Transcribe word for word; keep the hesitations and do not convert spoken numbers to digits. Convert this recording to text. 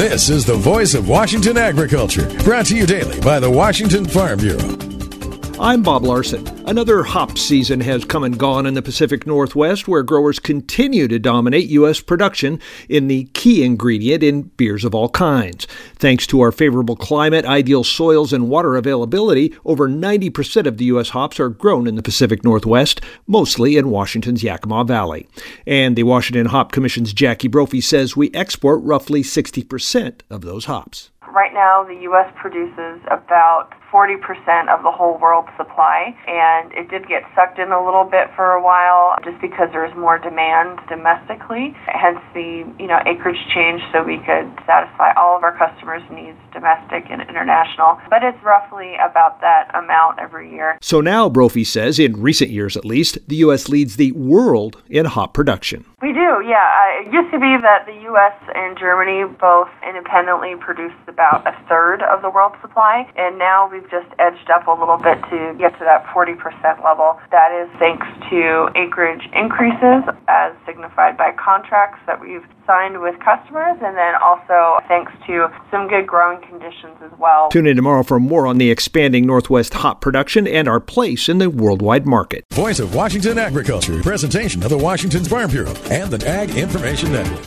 This is the Voice of Washington Agriculture, brought to you daily by the Washington Farm Bureau. I'm Bob Larson. Another hop season has come and gone in the Pacific Northwest, where growers continue to dominate U S production in the key ingredient in beers of all kinds. Thanks to our favorable climate, ideal soils, and water availability, over ninety percent of the U S hops are grown in the Pacific Northwest, mostly in Washington's Yakima Valley. And the Washington Hop Commission's Jackie Brophy says we export roughly sixty percent of those hops. Right now, the U S produces about forty percent of the whole world's supply, and it did get sucked in a little bit for a while just because there's more demand domestically, hence the you know acreage change so we could satisfy all of our customers' needs, domestic and international. But it's roughly about that amount every year. So now, Brophy says, in recent years at least, the U S leads the world in hop production. We do, yeah. Uh, it used to be that the U S and Germany both independently produced about a third of the world's supply, and now we've just edged up a little bit to get to that forty percent level. That is thanks to acreage increases as signified by contracts that we've signed with customers, and then also thanks to some good growing conditions as well. Tune in tomorrow for more on the expanding Northwest hop production and our place in the worldwide market. Voice of Washington Agriculture, presentation of the Washington Farm Bureau and the Ag Information Network.